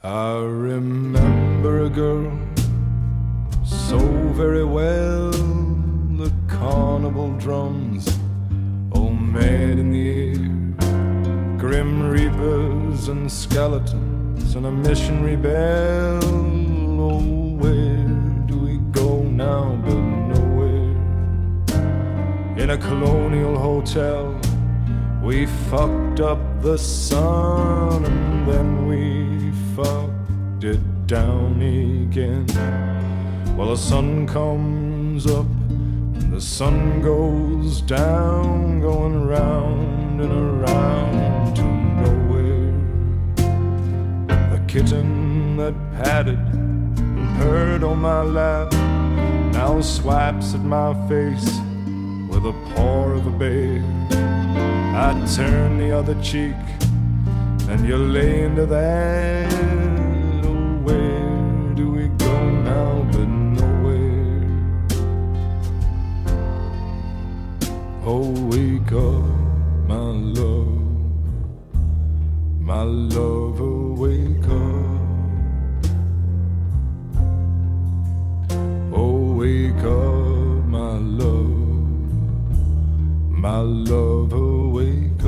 I remember a girl so very well, the carnival drums all mad in the air, grim reapers and skeletons and a missionary bell. Oh, where do we go now but nowhere? In a colonial hotel we fucked up the sun and then we fucked it down again. Well, the sun comes up and the sun goes down, going round and around to nowhere. The kitten that patted and purred on my lap now swipes at my face with a paw of a bear. I turn the other cheek and you lay into that. Oh, where do we go now but nowhere? Oh, wake up, my love, oh, wake up. Oh, wake up, my love, oh, wake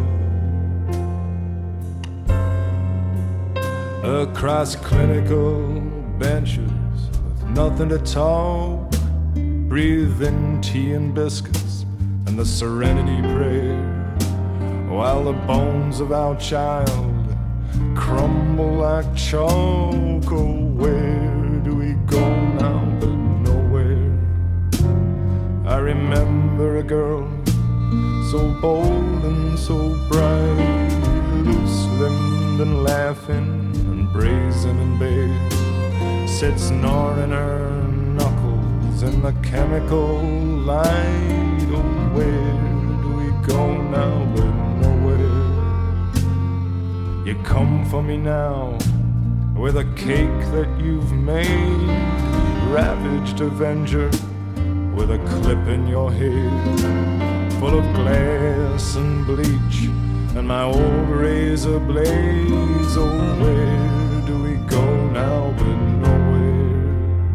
up. Across clinical benches with nothing to talk, breathe in tea and biscuits and the serenity prayer, while the bones of our child crumble like chalk. Oh, where do we go now but nowhere? I remember a girl so bold and so bright, slim and laughing and brazen and bare, sits gnawing her knuckles in the chemical light. Oh, where do we go now but nowhere? You come for me now with a cake that you've made, ravaged avenger with a clip in your head, full of glass and bleach and my old razor blades. Oh, where do we go now but nowhere?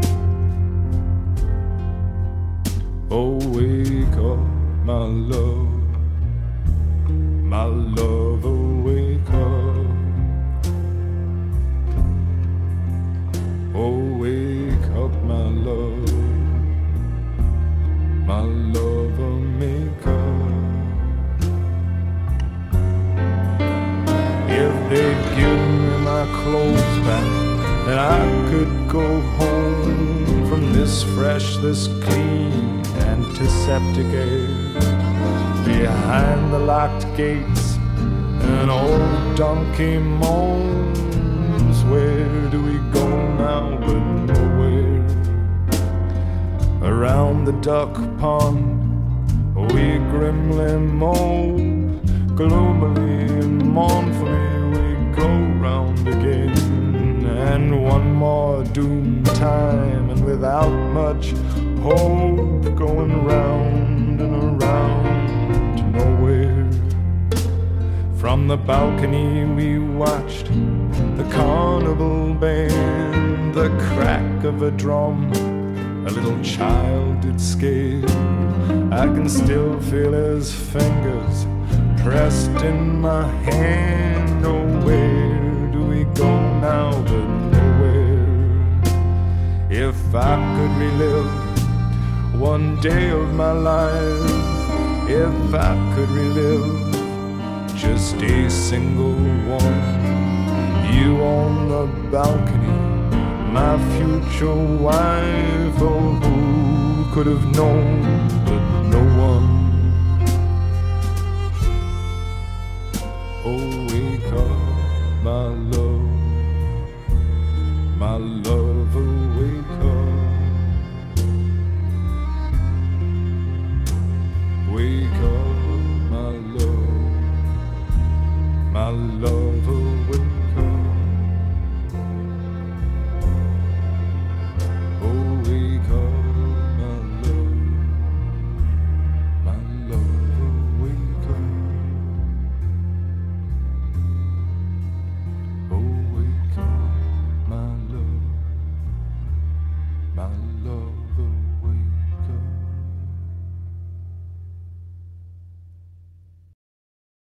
Oh, wake up, my love, oh, wake up. Oh, wake up, my love, oh, make up. If they'd give me my clothes back, then I could go home from this fresh, this clean, antiseptic air. Behind the locked gates, an old donkey moans. Where do we go now but nowhere? Around the duck pond we grimly moan, gloomily and mournfully we go round again. And one more doomed time, and without much hope, going round and around to nowhere. From the balcony we watched the carnival band, the crack of a drum a little child did scare. I can still feel his fingers pressed in my hand. Oh, where do we go now but nowhere? If I could relive one day of my life, if I could relive just a single one, you on the balcony, my future wife. Oh, who could have known but no one? Oh, wake up, my love,